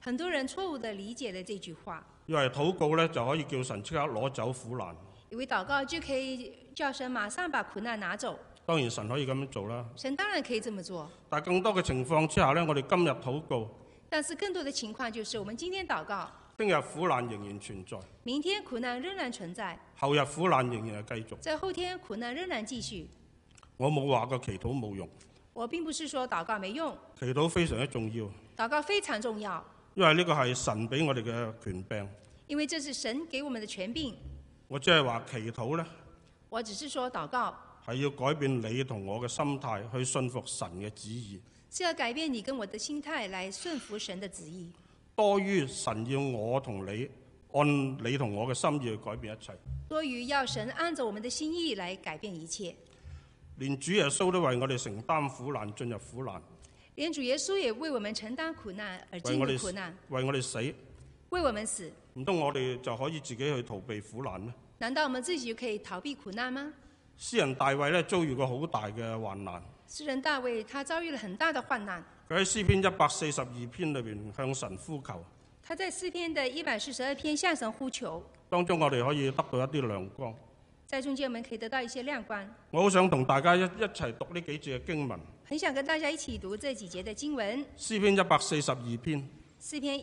很多人錯誤地理解了這句話， 以為禱告咧就可以叫神即刻攞走苦難。 以為禱告就可以叫神馬上把苦難拿走。 當然神可以咁樣做啦， 神當然可以這麼做， 但係更多嘅情況之下咧，我哋今日禱告， 但是更多的情況就是我們今天禱告， 聽日苦難仍然存在， 明天苦難仍然存在， 後日苦難仍然係繼續。 在後天苦難仍然繼續。 我冇話過祈禱冇用， 我並不是說禱告沒用， 祈禱非常之重要， 禱告非常重要， 因為呢個係神俾我哋嘅權柄。 因為這是神給我們的權柄。 我只係話祈禱咧， 我只是說禱告係要改變你同我嘅心態，去信服神嘅旨意， 是要改變你跟我的心態來順服神的旨意， 多於神要我同你按你同我嘅心意去改變一切。 多於要神按照我們的心意來改變一切。 連主耶穌都為我哋承擔苦難，進入苦難， 連主耶穌也為我們承擔苦難而進入苦難， 為我哋死， 為我們死。 唔通我哋就可以自己去逃避苦難咩？ 難道我們自己就可以逃避苦難嗎？ 詩人大衛咧遭遇過好大嘅患難。 詩人大衛他遭遇了很大的患難。 佢喺詩篇142篇裏邊向神呼求。 他在詩篇的142篇向神呼求。 當中我哋可以得到一啲亮光。 在中間我們可以得到一些亮光。 我好想同大家一齊讀呢幾節嘅經文。 很想跟大家一起讀這幾節的經文。 詩篇142篇。 詩篇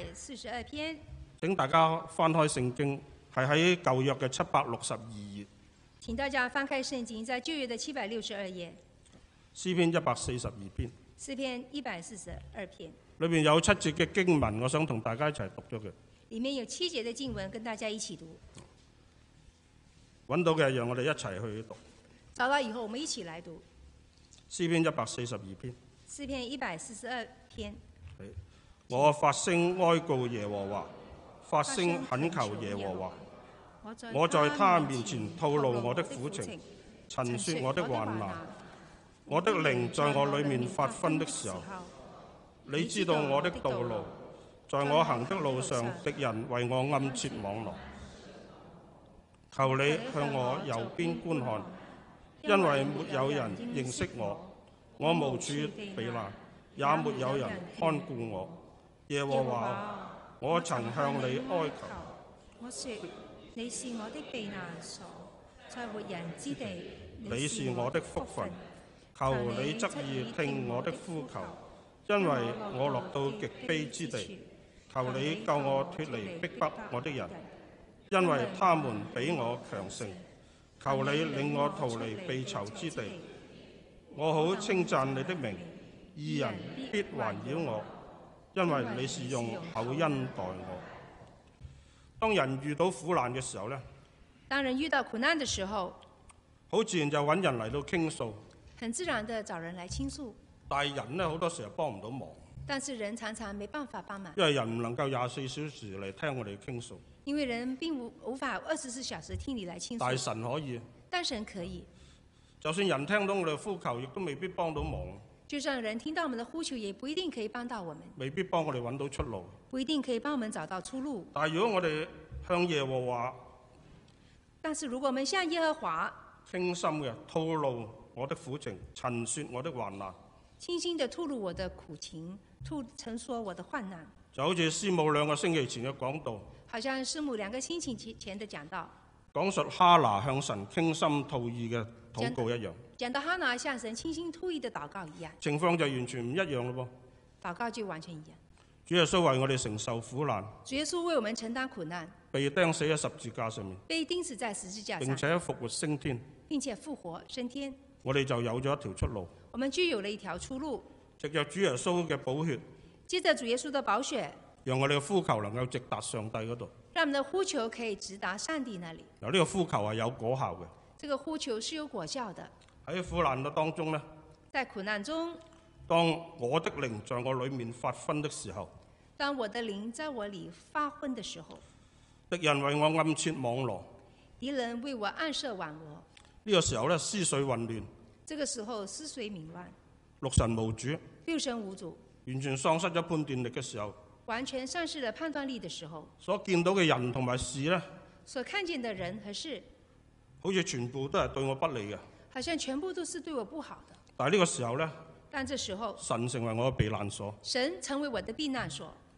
142篇。 請大家翻開聖經，係喺舊約嘅762頁。 請大家翻開聖經，在舊約的762頁。 詩篇142篇。 詩篇142篇。 裏面有7節嘅經文，我想同大家一齊讀咗佢。 裡面有7節的經文，跟大家一起讀。 揾到嘅，讓我哋一齊去讀。 找到以後，我們一起來讀。 詩篇142篇。 詩篇142篇。 我發聲哀告耶和華，發聲懇求耶和華。我在他面前吐露我的苦情，陳説我的患難。我的靈在我裡面發昏的時候，你知道我的道路，在我行的路上，敵人為我暗設網羅。求你向我右邊觀看，因為沒有人認識我，我無處避難，也沒有人看顧我。耶和華，我曾向你哀求。 我說，你是我的避難所，在活人之地， 你是我的福分。求你側耳聽我的呼求，因為我落到極卑之地。求你救我脫離逼迫我的人，因為他們比我強盛。求你領我逃離被囚之地，我好稱讚你的名。義人必環繞我，因為你是用厚恩待我。當人遇到苦難嘅時候呢， 當人遇到苦難的時候， 好自然就揾人嚟到傾訴， 很自然地找人來傾訴。 但係人呢，好多時候幫唔到忙， 但是人常常沒辦法幫忙， 因為人唔能夠24小時嚟聽我哋傾訴。 因為人並無法24小時聽你來傾訴。 但神可以， 但神可以。 就算人聽到我哋呼求，亦都未必幫到忙。 就算人聽到我們的呼求，也不一定可以幫到我們， 未必幫我哋揾到出路， 不一定可以幫我們找到出路。 但係如果我哋向耶和華， 但是如果我們向耶和華傾心嘅吐露我的苦情，陳説我的患難， 清心地吐露我的苦情，陳說我的患難， 就好似師母2個星期前嘅講道， 好像師母2個星期前的講道， 講述哈拿向神傾心吐意嘅禱告一樣， 講到哈拿向神傾心吐意的禱告一樣， 情況就完全唔一樣咯噃。禱告就完全一樣。 主耶穌為我哋承受苦難， 主耶穌為我們承擔苦難， 被釘死喺十字架上面， 被釘死在十字架上， 並且復活升天， 並且復活升天， 我哋就有咗一條出路。 我們就有了一條出路。 藉着主耶穌嘅寶血， 接着主耶穌的寶血， 讓我哋嘅呼求能夠直達上帝嗰度。 讓我們的呼求可以直達上帝那裡。 嗱，呢個呼求係有果效嘅。 這個呼求是有果效的。 喺苦難嘅當中呢， 在苦難中， 當我的靈在我裡面發昏的時候， 當我的靈在我裡發昏的時候， 敵人為我暗設網羅， 敵人為我暗設網羅。 呢個時候呢，思緒混亂， 這個時候思緒迷亂， 六神無主， 六神無主， 完全喪失咗判斷力嘅時候， 完全喪失了判斷力的時候， 所見到嘅人同埋事呢， 所看見的人和事， 好似全部都係對我不利嘅。 好像全部都是對我不好的。 但係呢個時候呢， 但這時候， 神成為我嘅避難所， 神成為我的避難所，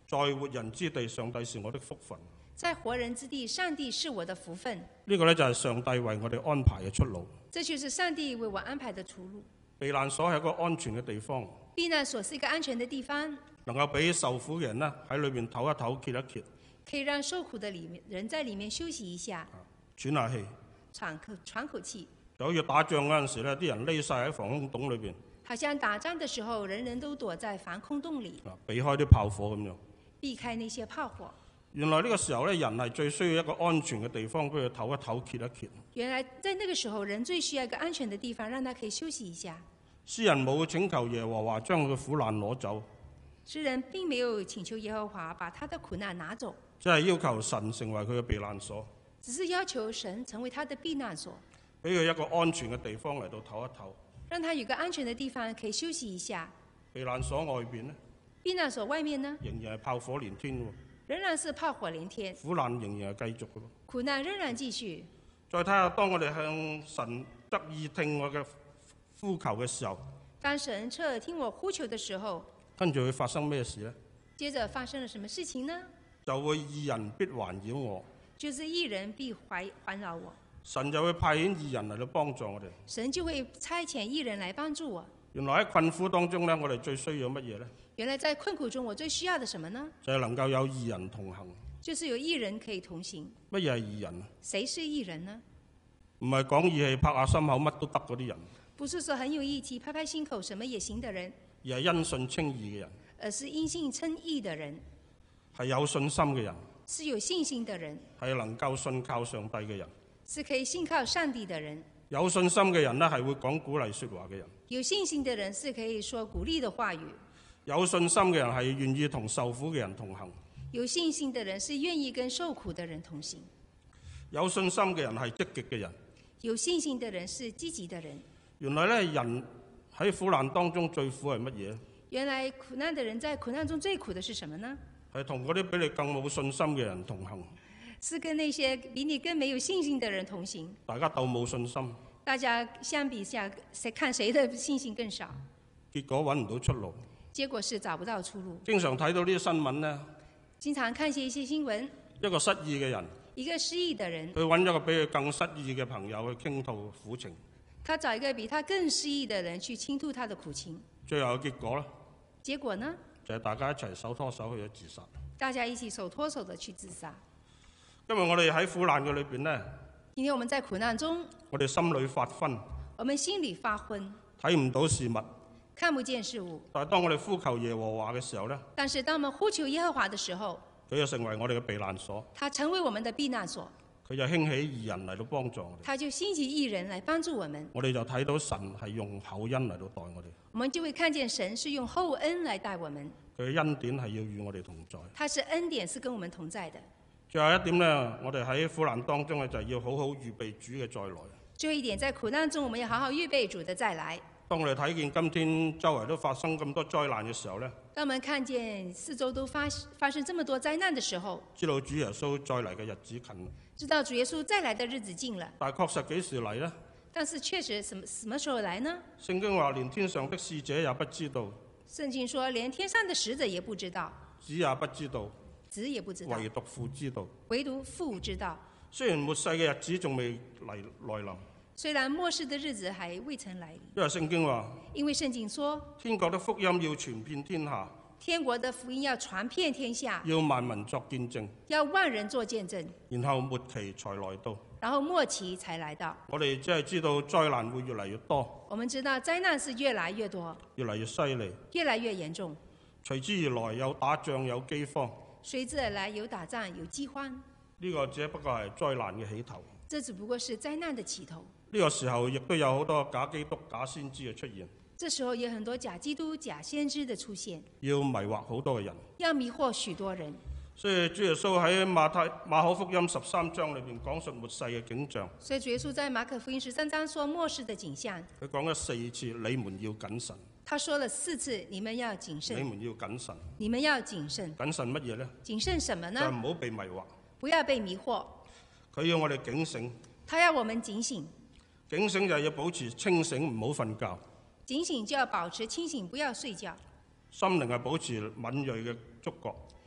在活人之地，上帝是我的福分。 在活人之地，上帝是我的福分。 呢個呢，就係上帝為我哋安排嘅出路。 這就是上帝為我安排的出路。 避難所係一個安全嘅地方。 避難所是一個安全的地方， 能夠俾受苦嘅人呢喺裏面唞一唞、歇一歇， 可以讓受苦的人在裡面休息一下， 喘下氣， 喘口氣。 就好似打仗嗰陣時呢，啲人匿晒喺防空洞裏邊， 好像打仗的時候，人人都躲在防空洞裡， 避開啲炮火咁樣， 避開那些炮火。 原來呢個時候呢，人係最需要一個安全嘅地方，俾佢唞一唞、歇一歇。 原來在那個時候，人最需要一個安全的地方，讓他可以休息一下。 詩人冇請求耶和華將佢嘅苦難攞走， 詩人並沒有請求耶和華把他的苦難拿走， 即係要求神成為佢嘅避難所， 只是要求神成為他的避難所， 俾佢一個安全嘅地方嚟到唞一唞。 讓他有個安全的地方可以休息一下。 避難所外邊呢， 避難所外面呢， 仍然係炮火連天喎， 仍然是炮火連天， 苦難仍然係繼續嘅喎。 苦難仍然繼續。 再睇下，當我哋向神得意聽我嘅呼求嘅時候， 當神側耳聽我呼求的時候， 跟住會發生咩事呢？ 接着發生了什麼事情呢？ 就會義人必環繞我， 就是義人必環繞我， 神就會派遣義人嚟到幫助我哋。 神就會差遣義人來幫助我。 原來喺困苦當中呢，我哋最需要乜嘢呢？ 原來在困苦中，我最需要的什麼呢？ 就係能夠有義人同行。 就是有義人可以同行。 乜嘢係義人啊？ 誰是義人呢？ 唔係講義氣、拍下心口乜都得嗰啲人， 不是說很有義氣、拍拍心口什麼也行的人， 而係因信稱義嘅人， 而是因信稱義的人， 係有信心嘅人， 是有信心的人， 係能夠信靠上帝嘅人。 是可以信靠上帝的人。 有信心嘅人呢，係會講鼓勵説話嘅人。 有信心的人是可以說鼓勵的話語。 有信心嘅人係願意同受苦嘅人同行。 有信心的人是願意跟受苦的人同行。 有信心嘅人係積極嘅人。 有信心的人是積極的人。 原來咧，人喺苦難當中最苦係乜嘢？ 原來苦難的人在苦難中最苦的是什麼呢？ 係同嗰啲比你更冇信心嘅人同行。 是跟那些比你更沒有信心的人同行。 大家鬥冇信心。 大家相比下，看誰的信心更少？ 結果揾唔到出路。 結果是找不到出路。 經常睇到呢啲新聞呢， 經常看一些新聞。 一個失意嘅人， 一個失意的人， 佢揾一個比佢更失意嘅朋友去傾吐苦情。 他找一個比他更失意的人去傾吐他的苦情。 最後嘅結果呢？ 結果呢？ 就係大家一齊手拖手去咗自殺。 大家一起手拖手的去自殺。 因為我哋喺苦難嘅裏邊呢， 今天我們在苦難中， 我哋心裏發昏， 我們心裏發昏， 睇唔到事物， 看不見事物。 但係當我哋呼求耶和華嘅時候呢， 但是當我們呼求耶和華的時候， 佢就成為我哋嘅避難所。 他成為我們的避難所。 佢就興起義人嚟到幫助我哋。 他就興起義人來幫助我們。 我哋就睇到神係用厚恩嚟到待我哋。 我們就會看見神是用厚恩來待我們。 佢嘅恩典係要與我哋同在。 他是恩典是跟我們同在的。 最後一點呢，我哋喺苦難當中呢，就要好好預備主嘅再來。 最後一點，在苦難中，我們要好好預備主的再來。 當我哋睇見今天周圍都發生咁多災難嘅時候呢， 當我們看見四周都發生這麼多災難的時候， 知道主耶穌再嚟嘅日子近。 知道主耶穌再來的日子近了。 但係確實幾時嚟呢？ 但是確實什麼時候來呢？ 聖經話連天上的使者也不知道。 聖經說連天上的使者也不知道。 子也不知道。 子也不知道。 唯獨父知道。 唯獨父知道。 雖然末世嘅日子仲未來臨。 雖然末世的日子還未曾來臨。 因為聖經話。 因為聖經說。 天國的福音要傳遍天下。 天國的福音要傳遍天下。 要萬民作見證。 要萬人作見證。 然後末期才來到。 然後末期才來到。 我哋只係知道災難會越嚟越多。 我們知道災難是越來越多。 越嚟越犀利。 越來越嚴重。 隨之而來有打仗有饑荒。 隨之而來有打仗有饑荒。 呢個只不過係災難嘅起頭。 這只不過是災難的起頭。 呢個時候亦都有好多假基督假先知嘅出現。 這時候有很多假基督假先知的出現。 要迷惑好多嘅人。 要迷惑許多人。 所以主耶穌喺馬可福音13章裏邊講述末世嘅景象。 所以主耶穌在馬可福音13章說末世的景象。 佢講咗4次，你們要謹慎。 他說了4次，你們要謹慎。 你們要謹慎。 你們要謹慎。 謹慎乜嘢呢？ 謹慎什麼呢？ 就唔好被迷惑。 不要被迷惑。 佢要我哋警醒。 他要我們警醒。 警醒就係要保持清醒，唔好瞓覺。 警醒就要保持清醒，不要睡覺。 心靈係保持敏銳嘅觸覺。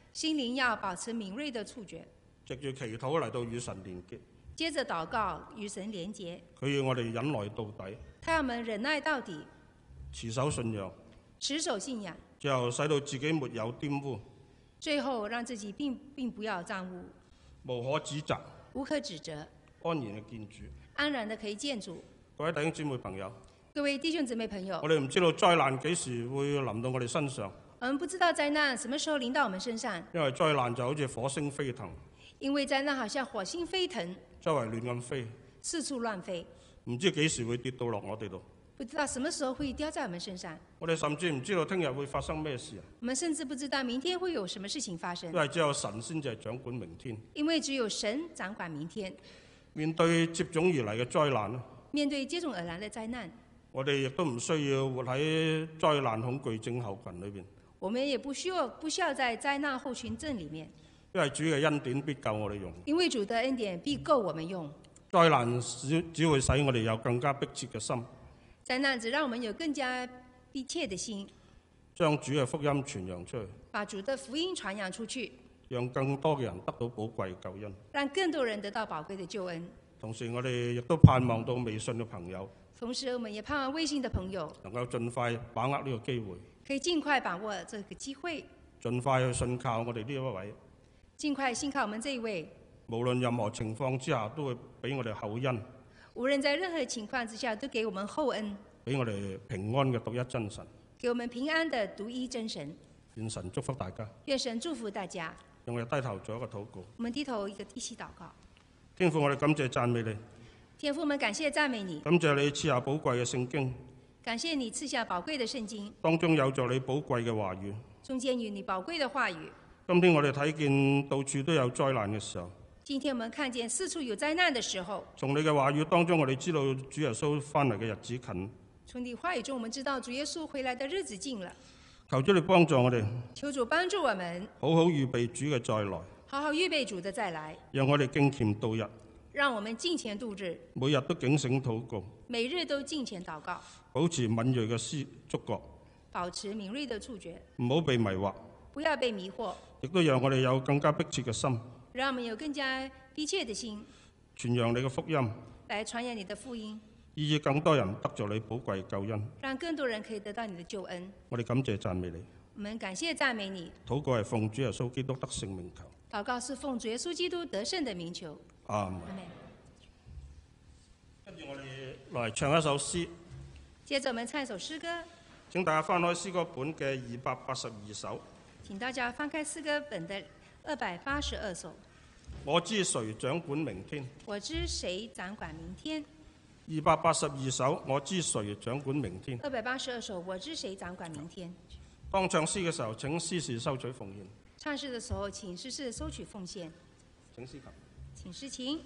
心灵要保持敏锐的觸覺， 藉住祈禱嚟到與神連結。 接着禱告與神連結。 佢要我哋忍耐到底， 他要我們忍耐到底， 持守信仰， 持守信仰， 最後使到自己沒有玷污， 最後讓自己並不要玷污， 無可指責， 無可指責， 安然嘅見主。 安然的可以見主。 各位弟兄姊妹朋友， 各位弟兄姊妹朋友， 我哋唔知道災難幾時會臨到我哋身上， 我們不知道災難什麼時候臨到我們身上， 因為災難就好似火星飛騰， 因為災難好像火星飛騰， 周圍亂咁飛， 四處亂飛， 唔知幾時會跌到落我哋度。 不知道什麼時候會掉在我們身上。 我哋甚至唔知道聽日會發生咩事啊！ 我們甚至不知道明天會有什麼事情發生， 因為只有神先至係掌管明天。 因為只有神掌管明天。 面對接踵而嚟嘅災難咧， 面對接踵而來的災難， 我哋亦都唔需要活喺災難恐懼症候群裏邊。 我們也不需要在災難後群症裡面， 因為主嘅恩典必夠我哋用。 因為主的恩典必夠我們用。 災難只會使我哋有更加迫切嘅心， 災難只讓我們有更加迫切的心， 將主嘅福音傳揚出去， 把主的福音傳揚出去， 讓更多嘅人得到寶貴救恩。 讓更多人得到寶貴的救恩。 同時，我哋亦都盼望到微信嘅朋友， 同時，我們也盼望微信的朋友能夠盡快把握呢個機會， 可以盡快把握這個機會， 盡快去信靠我哋呢一位， 盡快信靠我們這一位， 無論任何情況之下都會俾我哋厚恩， 無論在任何情況之下都給我們厚恩， 俾我哋平安嘅獨一真神。 給我們平安的獨一真神。 願神祝福大家。 願神祝福大家。 讓我哋低頭做一個禱告。 我們低頭一起禱告。 天父，我哋感謝讚美你。 天父，我們感謝讚美你。 感謝你賜下寶貴嘅聖經。 感謝你賜下寶貴的聖經。 當中有助你寶貴嘅話語。 中間有你寶貴的話語。 今天我哋睇見到處都有災難嘅時候。 今天我們看見四處有災難的時候。 從你嘅話語當中，我哋知道主耶穌翻嚟嘅日子近。 從你話語中，我們知道主耶穌回來的日子近了。 求主你幫助我哋。 求主幫助我們。 好好預備主嘅再來。 好好預備主的再來。 讓我哋敬虔度日。 讓我們敬虔度日。 每日都警醒禱告。 每日都敬虔禱告。 保持敏銳嘅觸覺。 保持敏銳的觸覺。 唔好被迷惑。 不要被迷惑。 亦都讓我哋有更加迫切嘅心。 讓我們有更加迫切的心。 傳揚你嘅福音。 來傳揚你的福音。 以更多人得着你寶貴救恩。 讓更多人可以得到你的救恩。 我哋感謝讚美你。 我們感謝讚美你。 禱告係奉主耶穌基督得勝名求。 禱告是奉主耶穌基督得勝的名求。 阿門。跟住我哋來唱一首詩。 接着我們唱一首詩歌。 請大家翻開詩歌本嘅282首。 請大家翻開詩歌本的282首。 我知誰掌管明天。 我知誰掌管明天。 282首，我知誰掌管明天。 282首，我知誰掌管明天。 當唱詩嘅時候，請司事收取奉獻。 唱詩的時候，請司事收取奉獻。 請司琴。 請司琴。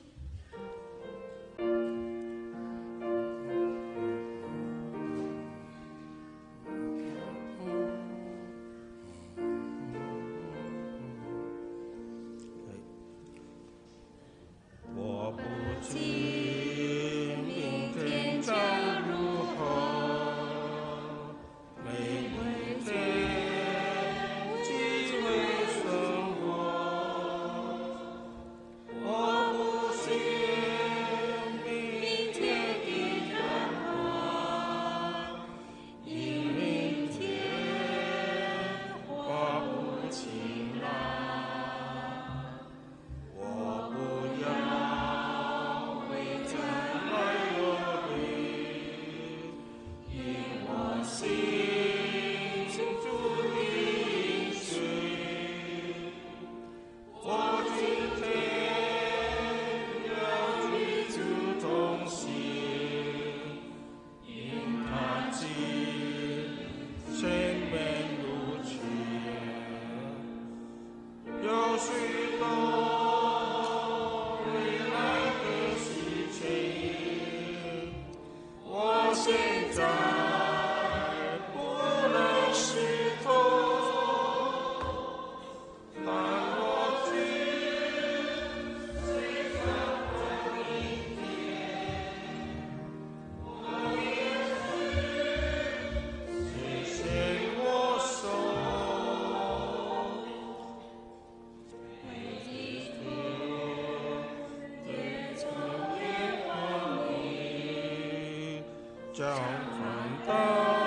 將奮鬥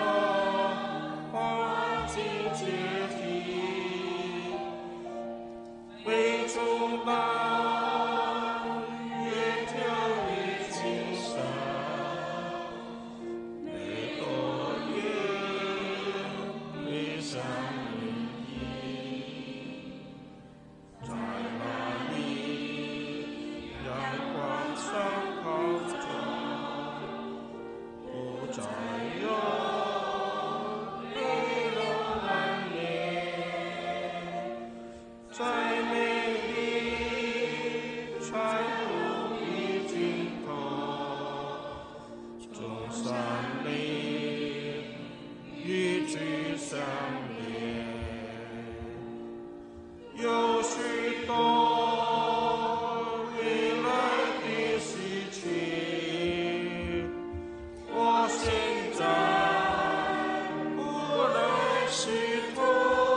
放進階梯，為主辦越跳越精神，每個月越想你，在哪裏陽光上跑着，不再有淚流滿面，在美麗彩虹的盡頭，中山陵與主相連，有許多未來的事情，我現在不能識透，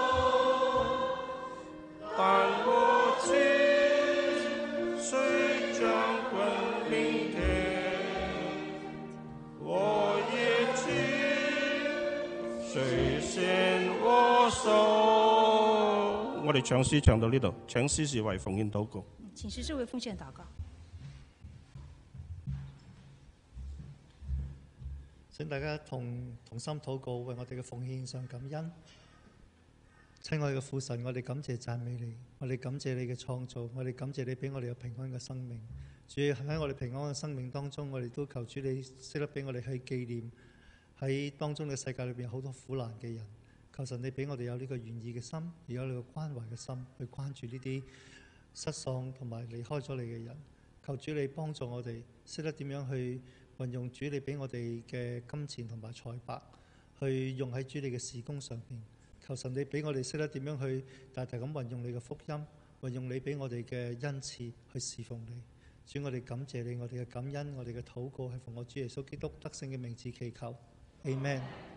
但我知誰將會明天，我也知誰先我手。我哋唱詩唱到呢度，請司事為奉獻禱告。 請司事為奉獻禱告。 請大家同心禱告，為我哋嘅奉獻上感恩。親愛嘅父神，我哋感謝讚美你，我哋感謝你嘅創造，我哋感謝你俾我哋有平安嘅生命。主喺我哋平安嘅生命當中，我哋都求主你識得俾我哋去紀念喺當中嘅世界裏邊好多苦難嘅人。求神你俾我哋有呢個願意嘅心，有呢個關懷嘅心，去關注呢啲失喪同埋離開咗你嘅人。求主你幫助我哋識得點樣去運用主你俾我哋嘅金錢同埋財帛，去用喺主你嘅事工上面。求神你俾我哋識得點樣去大大咁運用你嘅福音，運用你俾我哋嘅恩賜去侍奉你。主，我哋感謝你，我哋嘅感恩，我哋嘅禱告係奉我主耶穌基督得勝嘅名字祈求，Amen。